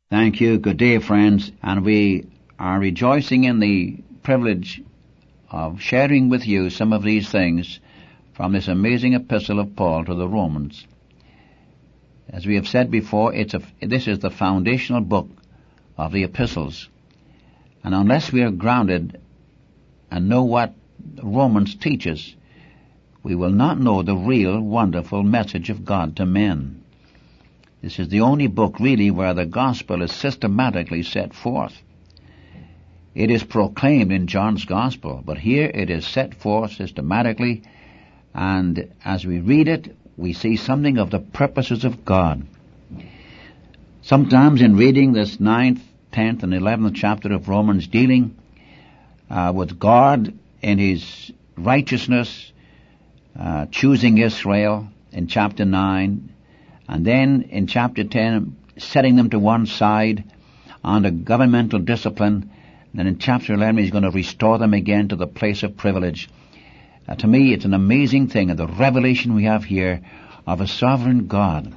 Thank you. Good day, friends. And we are rejoicing in the privilege of sharing with you some of these things from this amazing epistle of Paul to the Romans. As we have said before, this is the foundational book of the epistles. And unless we are grounded and know what Romans teaches, we will not know the real, wonderful message of God to men. This is the only book really where the gospel is systematically set forth. It is proclaimed in John's gospel, but here it is set forth systematically, and as we read it, we see something of the purposes of God. Sometimes in reading this 9th, 10th, and 11th chapter of Romans, dealing with God in His righteousness, choosing Israel in chapter 9, and then in chapter 10, setting them to one side under governmental discipline. And then in chapter 11, He's going to restore them again to the place of privilege. To me, it's an amazing thing, and the revelation we have here of a sovereign God.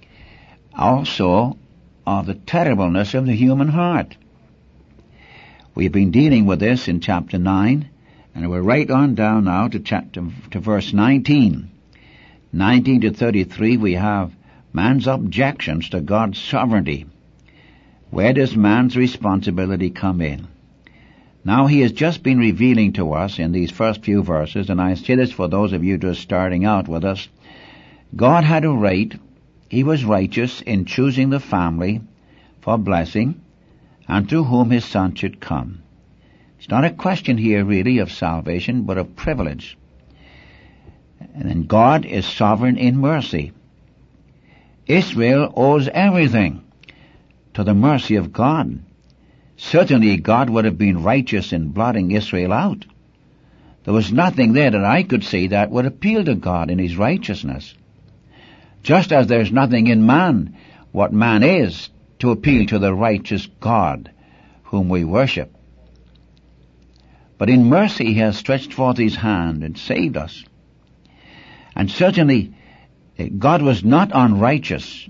Also, of the terribleness of the human heart. We've been dealing with this in chapter 9, and we're right on down now to verse 19. 19 to 33, we have man's objections to God's sovereignty. Where does man's responsibility come in? Now he has just been revealing to us in these first few verses, and I say this for those of you just starting out with us, God had a right, He was righteous in choosing the family for blessing, and through whom His Son should come. It's not a question here really of salvation, but of privilege. And then God is sovereign in mercy. Israel owes everything to the mercy of God. Certainly God would have been righteous in blotting Israel out. There was nothing there that I could see that would appeal to God in His righteousness. Just as there's nothing in man, what man is, to appeal to the righteous God whom we worship. But in mercy He has stretched forth His hand and saved us. And certainly God was not unrighteous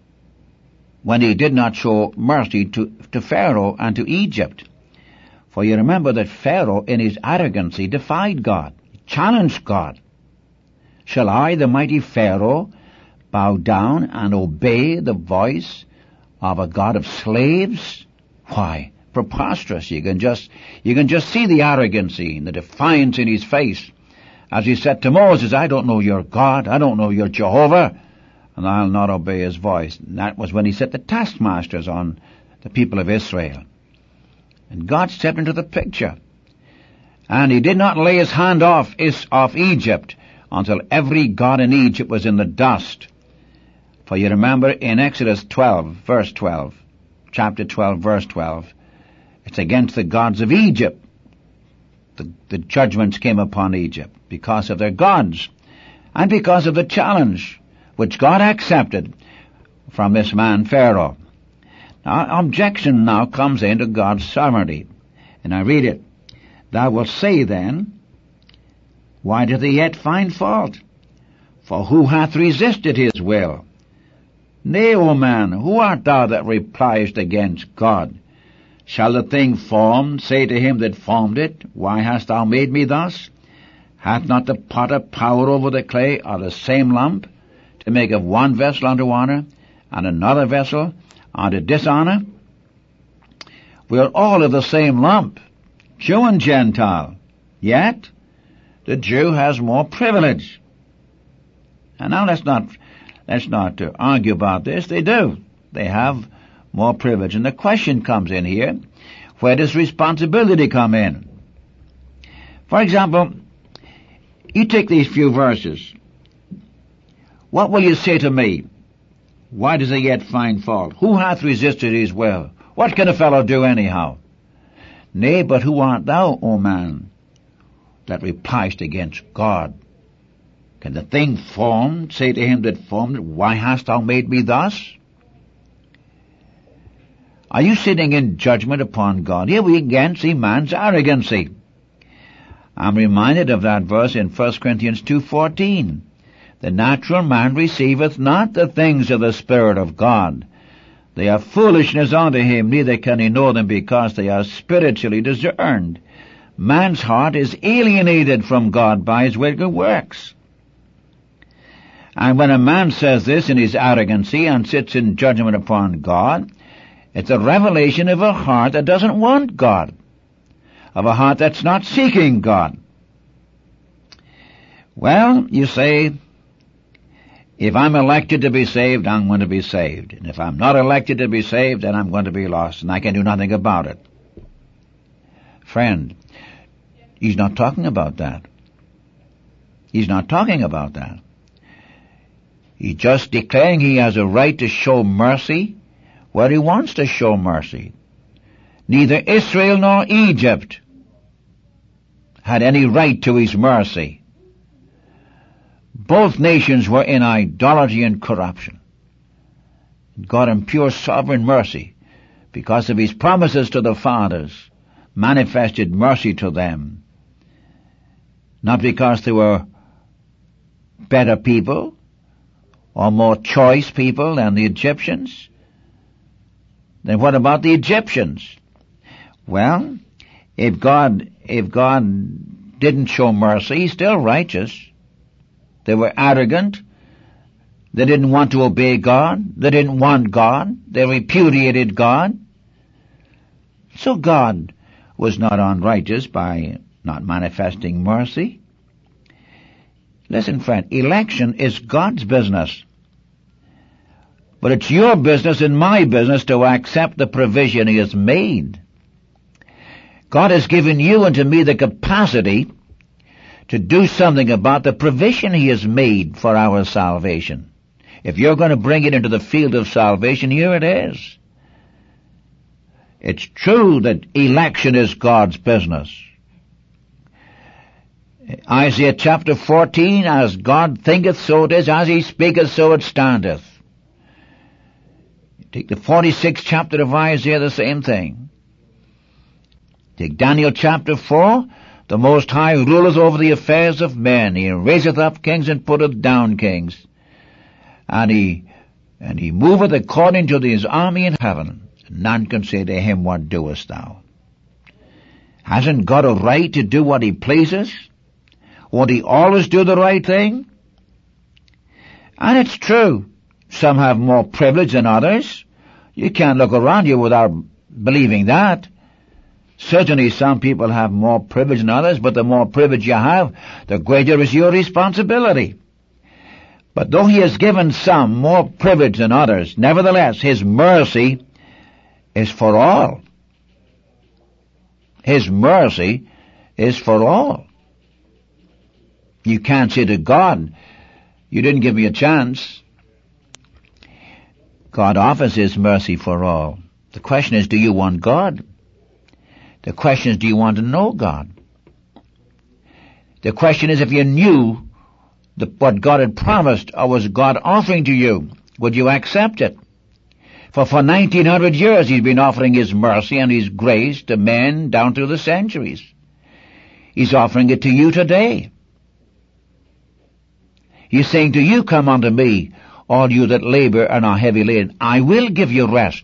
when He did not show mercy to Pharaoh and to Egypt. For you remember that Pharaoh in his arrogancy defied God, challenged God. Shall I, the mighty Pharaoh, bow down and obey the voice of a God of slaves? Why, preposterous. You can just see the arrogancy and the defiance in his face. As he said to Moses, I don't know your God, I don't know your Jehovah, and I'll not obey His voice. And that was when He set the taskmasters on the people of Israel. And God stepped into the picture. And He did not lay His hand off Egypt until every god in Egypt was in the dust. For you remember in Exodus 12, verse 12, chapter 12, verse 12, it's against the gods of Egypt. The judgments came upon Egypt because of their gods and because of the challenge which God accepted from this man Pharaoh. Now, objection now comes into God's sovereignty. And I read it. Thou wilt say then, why doth he yet find fault? For who hath resisted His will? Nay, O man, who art thou that repliest against God? Shall the thing formed say to him that formed it, why hast thou made me thus? Hath not the potter power over the clay of the same lump, to make of one vessel unto honor, and another vessel unto dishonor? We are all of the same lump, Jew and Gentile, yet the Jew has more privilege. And now let's not argue about this. They do. They have more privilege. And the question comes in here, where does responsibility come in? For example, you take these few verses. What will you say to me? Why does he yet find fault? Who hath resisted His will? What can a fellow do anyhow? Nay, but who art thou, O man, that repliest against God? Can the thing formed say to him that formed it, why hast thou made me thus? Are you sitting in judgment upon God? Here we again see man's arrogancy. I'm reminded of that verse in 1 Corinthians 2:14. The natural man receiveth not the things of the Spirit of God, They are foolishness unto him, neither can he know them because they are spiritually discerned. Man's heart is alienated from God by his wicked works. And when a man says this in his arrogancy and sits in judgment upon God, it's a revelation of a heart that doesn't want God, of a heart that's not seeking God. Well, you say, if I'm elected to be saved, I'm going to be saved. And if I'm not elected to be saved, then I'm going to be lost, and I can do nothing about it. Friend, he's not talking about that. He's not talking about that. He's just declaring he has a right to show mercy where he wants to show mercy. Neither Israel nor Egypt had any right to his mercy. Both nations were in idolatry and corruption. God in pure sovereign mercy, because of his promises to the fathers, manifested mercy to them. Not because they were better people or more choice people than the Egyptians. Then what about the Egyptians? Well, if God didn't show mercy, he's still righteous. They were arrogant. They didn't want to obey God. They didn't want God. They repudiated God. So God was not unrighteous by not manifesting mercy. Listen, friend, election is God's business. But it's your business and my business to accept the provision he has made. God has given you and to me the capacity to do something about the provision he has made for our salvation. If you're going to bring it into the field of salvation, here it is. It's true that election is God's business. Isaiah chapter 14, as God thinketh, so it is, as he speaketh, so it standeth. Take the 46th chapter of Isaiah, the same thing. Take Daniel chapter 4, the Most High ruleth over the affairs of men. He raiseth up kings and putteth down kings. And he moveth according to his army in heaven. None can say to him, what doest thou? Hasn't God a right to do what he pleases? Won't he always do the right thing? And it's true. Some have more privilege than others. You can't look around you without believing that. Certainly some people have more privilege than others, but the more privilege you have, the greater is your responsibility. But though he has given some more privilege than others, nevertheless his mercy is for all. His mercy is for all. You can't say to God, you didn't give me a chance. God offers his mercy for all. The question is, do you want God? The question is, do you want to know God? The question is, if you knew what God had promised, or was God offering to you, would you accept it? For 1900 years he's been offering his mercy and his grace to men down through the centuries. He's offering it to you today. He's saying to you, come unto me, all you that labor and are heavy laden. I will give you rest.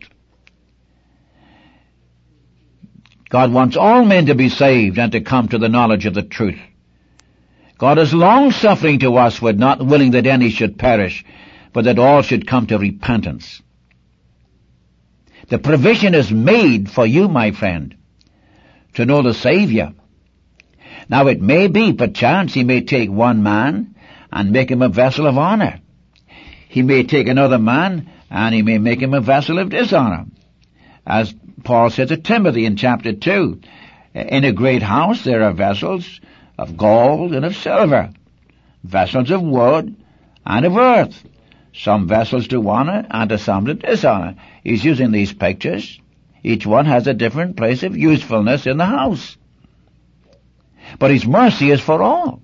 God wants all men to be saved and to come to the knowledge of the truth. God is long-suffering to us, with not willing that any should perish, but that all should come to repentance. The provision is made for you, my friend, to know the Savior. Now it may be, perchance, he may take one man and make him a vessel of honor. He may take another man and he may make him a vessel of dishonor. As Paul said to Timothy in chapter 2, in a great house there are vessels of gold and of silver, vessels of wood and of earth, some vessels to honor and to some to dishonor. He's using these pictures. Each one has a different place of usefulness in the house. But his mercy is for all.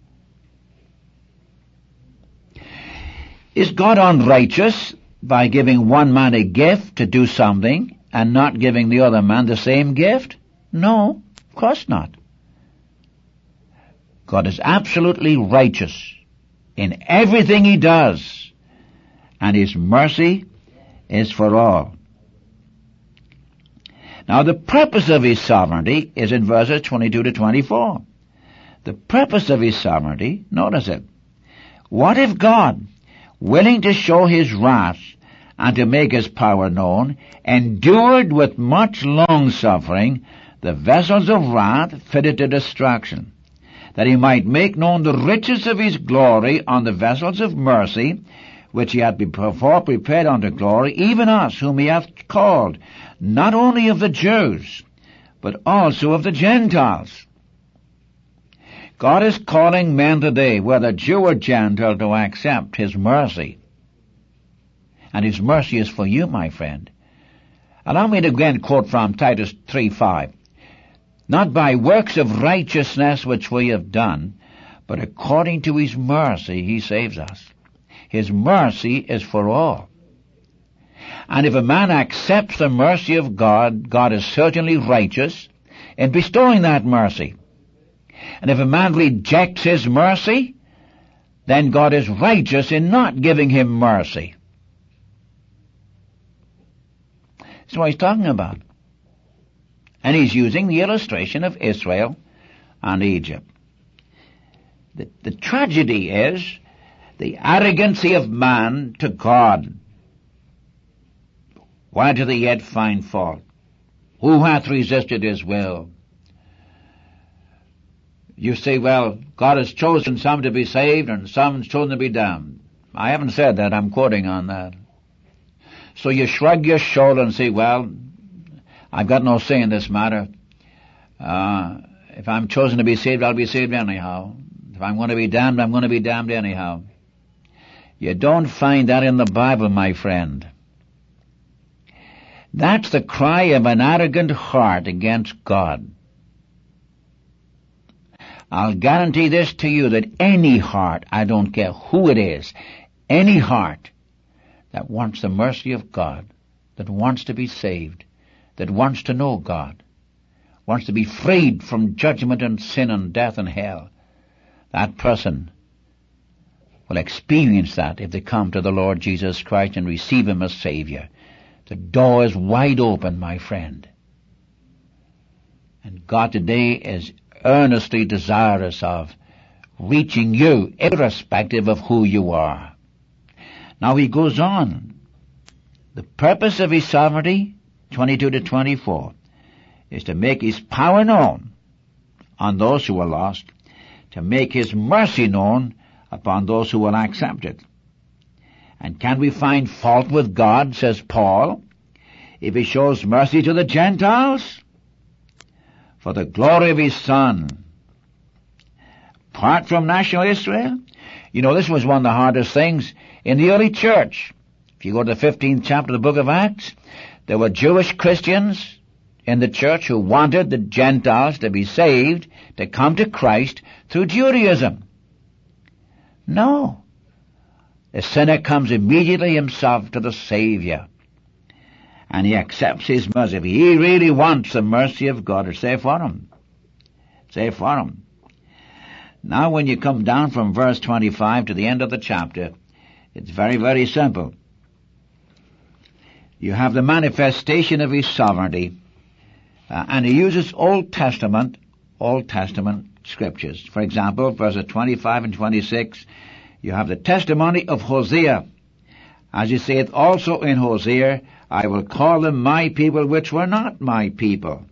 Is God unrighteous by giving one man a gift to do something and not giving the other man the same gift? No, of course not. God is absolutely righteous in everything he does, and his mercy is for all. Now the purpose of his sovereignty is in verses 22 to 24. The purpose of his sovereignty, notice it. What if God, willing to show his wrath and to make his power known, endured with much long-suffering the vessels of wrath fitted to destruction, that he might make known the riches of his glory on the vessels of mercy, which he had before prepared unto glory, even us whom he hath called, not only of the Jews, but also of the Gentiles. God is calling men today, whether Jew or Gentile, to accept his mercy. And his mercy is for you, my friend. Allow me to again quote from Titus 3:5. Not by works of righteousness which we have done, but according to his mercy he saves us. His mercy is for all. And if a man accepts the mercy of God, God is certainly righteous in bestowing that mercy. And if a man rejects his mercy, then God is righteous in not giving him mercy. That's what he's talking about. And he's using the illustration of Israel and Egypt. The tragedy is the arrogancy of man to God. Why do they yet find fault? Who hath resisted his will? You say, well, God has chosen some to be saved and some chosen to be damned. I haven't said that. I'm quoting on that. So you shrug your shoulder and say, well, I've got no say in this matter. If I'm chosen to be saved, I'll be saved anyhow. If I'm going to be damned, I'm going to be damned anyhow. You don't find that in the Bible, my friend. That's the cry of an arrogant heart against God. I'll guarantee this to you, that any heart, I don't care who it is, any heart that wants the mercy of God, that wants to be saved, that wants to know God, wants to be freed from judgment and sin and death and hell, that person will experience that if they come to the Lord Jesus Christ and receive him as Savior. The door is wide open, my friend. And God today is earnestly desirous of reaching you, irrespective of who you are. Now he goes on. The purpose of his sovereignty, 22 to 24, is to make his power known on those who are lost, to make his mercy known upon those who will accept it. And can we find fault with God, says Paul, if he shows mercy to the Gentiles? For the glory of his Son. Apart from national Israel, you know, this was one of the hardest things in the early church. If you go to the 15th chapter of the book of Acts, there were Jewish Christians in the church who wanted the Gentiles to be saved, to come to Christ through Judaism. No. The sinner comes immediately himself to the Savior, and he accepts his mercy. If he really wants the mercy of God, it's there for him. It's there for him. Now when you come down from verse 25 to the end of the chapter, it's very, very simple. You have the manifestation of his sovereignty, and he uses Old Testament scriptures. For example, verses 25 and 26, you have the testimony of Hosea. As he saith also in Hosea, I will call them my people which were not my people.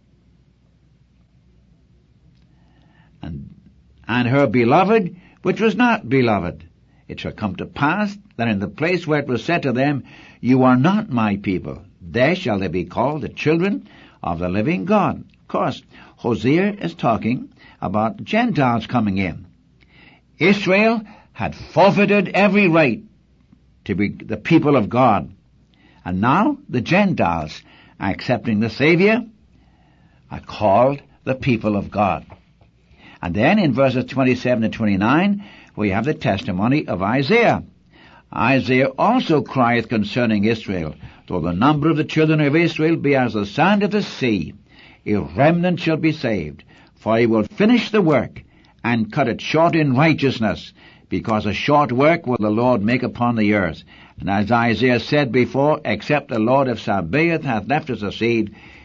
And her beloved which was not beloved. It shall come to pass that in the place where it was said to them, you are not my people, there shall they be called the children of the living God. Of course, Hosea is talking about Gentiles coming in. Israel had forfeited every right to be the people of God. And now the Gentiles, accepting the Savior, are called the people of God. And then in verses 27 and 29, we have the testimony of Isaiah. Isaiah also crieth concerning Israel, though the number of the children of Israel be as the sand of the sea, a remnant shall be saved. For he will finish the work, and cut it short in righteousness, because a short work will the Lord make upon the earth. And as Isaiah said before, except the Lord of Sabaoth hath left us a seed,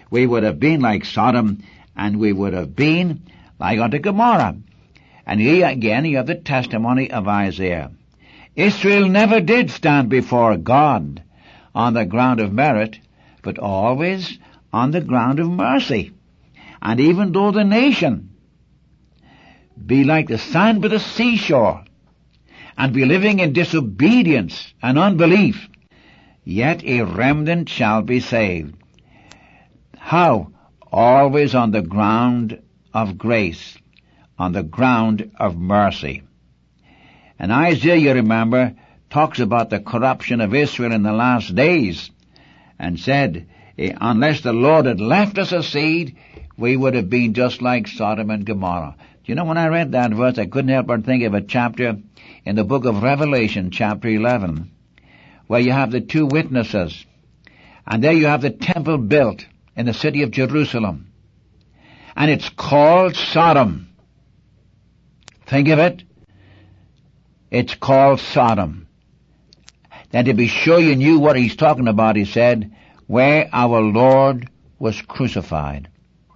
we would have been like Sodom, and we would have been like unto Gomorrah. And here again you have the testimony of Isaiah. Israel never did stand before God on the ground of merit, but always on the ground of mercy. And even though the nation be like the sand by the seashore, and be living in disobedience and unbelief, yet a remnant shall be saved. How? Always on the ground of grace, on the ground of mercy. And Isaiah, you remember, talks about the corruption of Israel in the last days, and said, unless the Lord had left us a seed, we would have been just like Sodom and Gomorrah. Do you know, when I read that verse, I couldn't help but think of a chapter in the book of Revelation, chapter 11, where you have the two witnesses, and there you have the temple built in the city of Jerusalem, and it's called Sodom. Think of it. It's called Sodom. Then to be sure you knew what he's talking about, he said, where our Lord was crucified.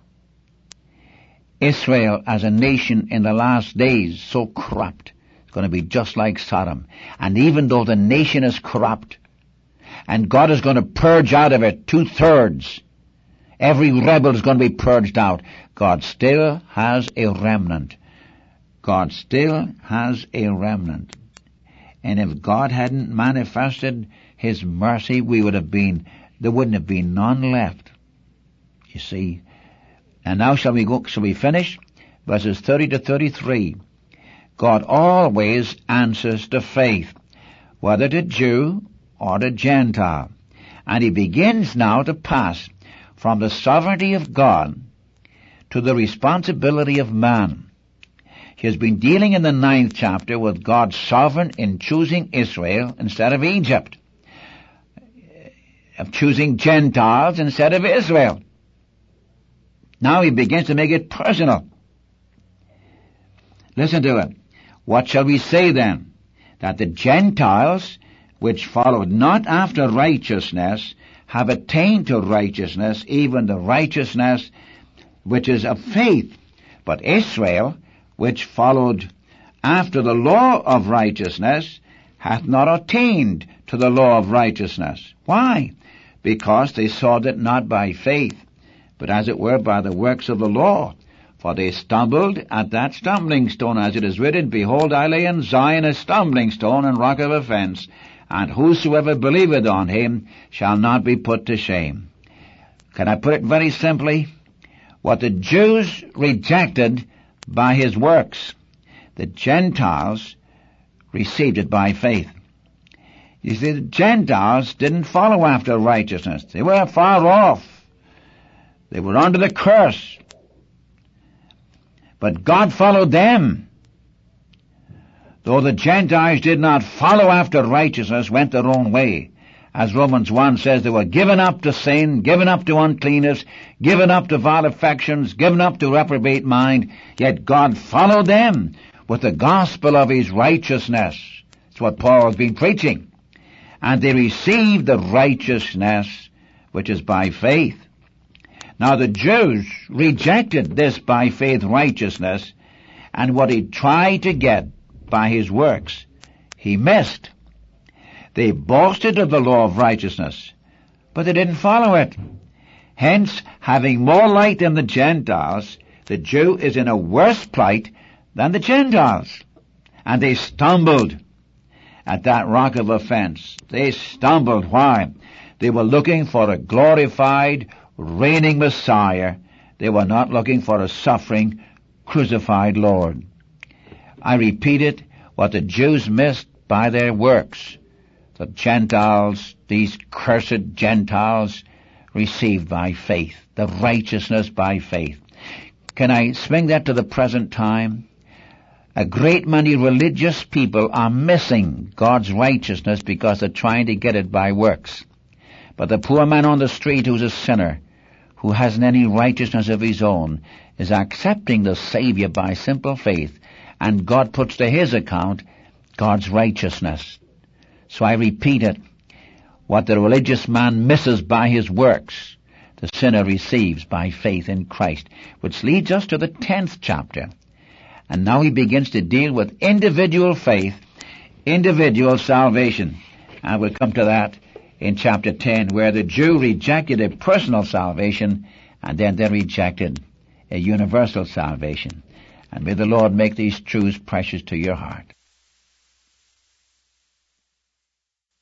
Israel as a nation in the last days, so corrupt, is going to be just like Sodom. And even though the nation is corrupt, and God is going to purge out of it 2/3, every rebel is going to be purged out, God still has a remnant. God still has a remnant. And if God hadn't manifested His mercy, there wouldn't have been none left. You see. And now shall we finish? Verses 30 to 33. God always answers to faith, whether to Jew or to Gentile. And He begins now to pass from the sovereignty of God to the responsibility of man. He has been dealing in the 9th chapter with God's sovereign in choosing Israel instead of Egypt, of choosing Gentiles instead of Israel. Now He begins to make it personal. Listen to it. What shall we say then? That the Gentiles, which followed not after righteousness, have attained to righteousness, even the righteousness which is of faith. But Israel, which followed after the law of righteousness, hath not attained to the law of righteousness. Why? Because they sought it not by faith, but as it were by the works of the law. For they stumbled at that stumbling stone, as it is written, Behold, I lay in Zion a stumbling stone and rock of offense, and whosoever believeth on Him shall not be put to shame. Can I put it very simply? What the Jews rejected by His works, the Gentiles received it by faith. You see, the Gentiles didn't follow after righteousness. They were far off. They were under the curse. But God followed them. Though the Gentiles did not follow after righteousness, went their own way. As Romans 1 says, they were given up to sin, given up to uncleanness, given up to vile affections, given up to reprobate mind, yet God followed them with the gospel of His righteousness. That's what Paul has been preaching. And they received the righteousness which is by faith. Now the Jews rejected this by faith righteousness, and what He tried to get by His works, He missed. They boasted of the law of righteousness, but they didn't follow it. Hence, having more light than the Gentiles, the Jew is in a worse plight than the Gentiles. And they stumbled at that rock of offense. They stumbled. Why? They were looking for a glorified, reigning Messiah. They were not looking for a suffering, crucified Lord. I repeat it, what the Jews missed by their works, the Gentiles, these cursed Gentiles, received by faith, the righteousness by faith. Can I swing that to the present time? A great many religious people are missing God's righteousness because they're trying to get it by works. But the poor man on the street who's a sinner, who hasn't any righteousness of his own, is accepting the Savior by simple faith, and God puts to his account God's righteousness. So I repeat it, what the religious man misses by his works, the sinner receives by faith in Christ, which leads us to the 10th chapter. And now he begins to deal with individual faith, individual salvation. And we'll come to that in chapter 10, where the Jew rejected a personal salvation, and then they rejected a universal salvation. And may the Lord make these truths precious to your heart.